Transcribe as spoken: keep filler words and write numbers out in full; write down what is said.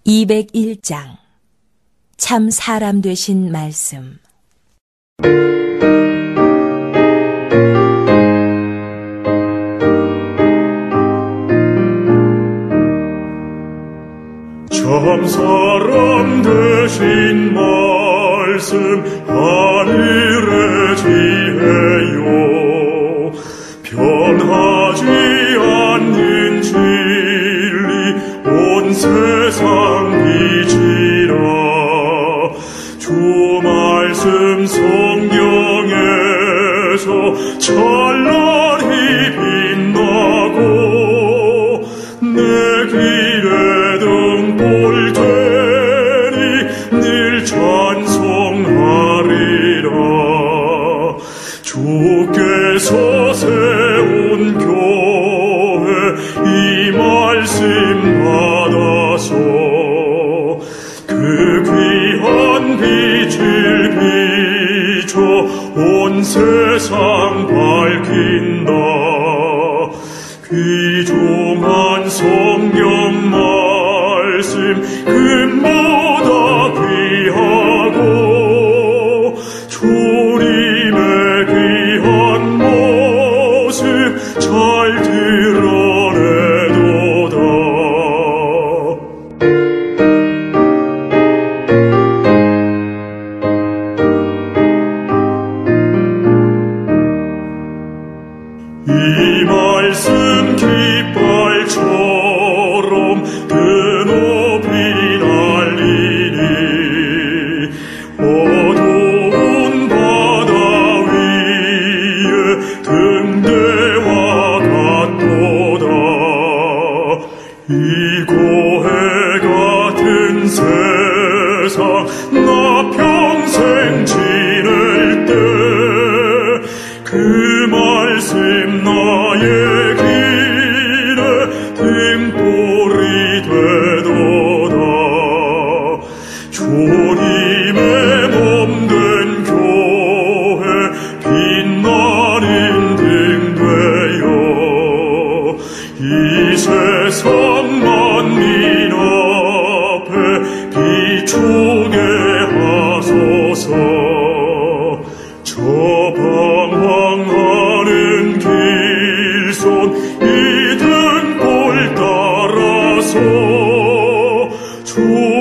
이백일 장 참 사람 되신 말씀. 참 사람 되신 말씀 하늘의 지혜요, 변하지 않는 진리 온 세상 비치라. 주 말씀 성경에서 찬란히 빛나고 내 길에 등불 되니 늘 찬송하리라. 주께서 세운 교회 이 말씀 받아서 그 귀한 빛을 비춰 온 세상 밝힌다. 귀중한 성경 말씀 금보다 귀하고 주님의 귀한 모습 잘 드러내도다. 이 말씀 깃발처럼 드높이 날리니 어두운 바다 위에 등대와 같도다. 이 고해 같은 세상 나 평생 지낼 때 그 말씀 나의 길에 등불이 되도다. 주님의 몸된 교회 빛나는 등 되어 이 세상 만민 앞에 비추게 하소서. 저 방황하는 길손 이 등불 따라서 주